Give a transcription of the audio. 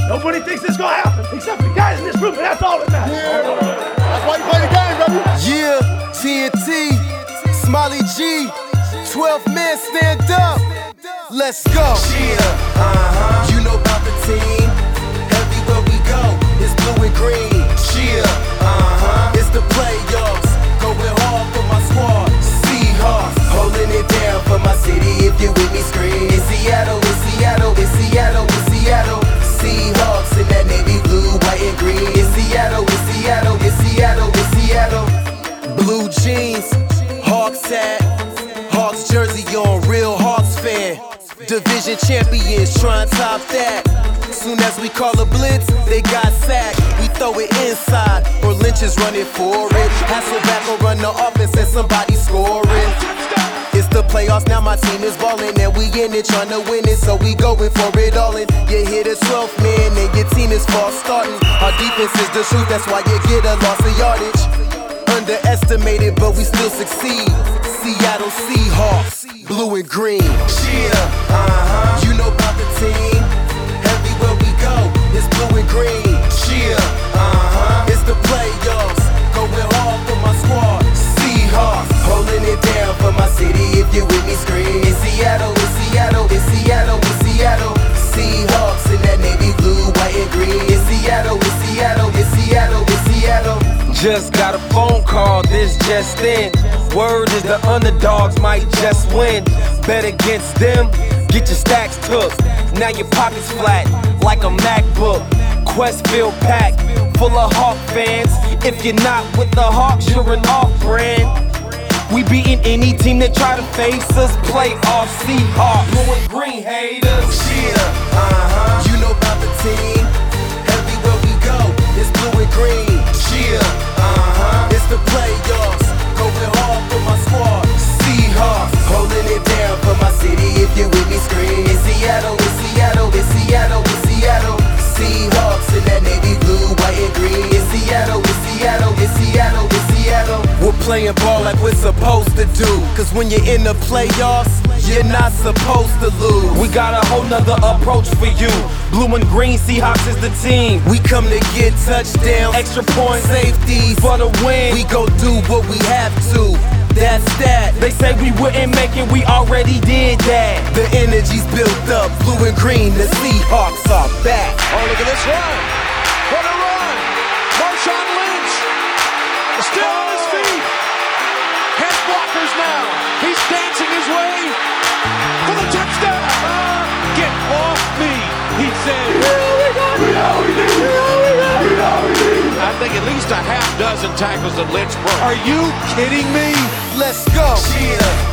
Nobody thinks this gonna happen except the guys in this room, and that's all that matters. Yeah. That's why you play the game, baby. Yeah, TNT, Smiley G, 12 men stand up. Let's go. Yeah, you know about the team. Everywhere we go, it's blue and green. Yeah, it's the playoffs. Going hard for my squad. Seahawks, holding it down for my city. If you with me, scream. In Seattle, in Seattle, in Seattle, in Seattle. Seahawks in that navy blue, white and green. In Seattle, in Seattle, in Seattle, in Seattle. Blue jeans, Hawks hat, Hawks jersey on, real Hawks fan. Division champions, try and top that. Soon as we call a blitz, they got sacked. We throw it inside, or Lynch is running for it. Hasselback will run the offense and somebody scoring. It's the playoffs, now my team is ballin', and we in it trying to win it, so we going for it all in. You hit a 12th man, and your team is false starting. Our defense is the truth, that's why you get a loss of yardage. Underestimated, but we still succeed. Seattle Seahawks, blue and green. Yeah, you know about the team. Everywhere we go, it's blue and green. Yeah, it's the playoffs. Going hard for my squad. Seahawks, holding it down for my city. If you with me, scream. In Seattle, in Seattle, in Seattle, in Seattle. Seahawks in that navy blue, white and green. In Seattle, in Seattle, in Seattle, in Seattle. Just got a phone call, this just in. Word is the underdogs might just win. Bet against them, get your stacks took. Now your pocket's flat, like a MacBook. Questfield packed, full of Hawk fans. If you're not with the Hawks, you're an off-brand. We beating any team that try to face us. Playoff Seahawks, blue and green haters. Yeah, you know about the team. Everywhere we go, it's blue and green. Yeah, it's the playoffs. Going hard for my squad. Seahawks, holding it down for my city. If you with me, scream. In Seattle, in Seattle, in Seattle, in Seattle. Seahawks in that navy blue, white and green. In Seattle, in Seattle, in Seattle, in Seattle. We're playing ball like we're supposed to do. Cause when you're in the playoffs, you're not supposed to lose. We got a whole nother approach for you. Blue and green, Seahawks is the team. We come to get touchdowns, Extra points, safeties for the win. We go do what we have to. That's that. They say we wouldn't make it, we already did that. The energy's built up, blue and green. The Seahawks are back. Oh, look at this run. What a run. Marshawn Lynch still on his feet. Has blockers now. He's dancing his way for the touchdown. Get off me, he said. I think at least a half dozen tackles that Lynch broke. Are you kidding me? Let's go. Yeah.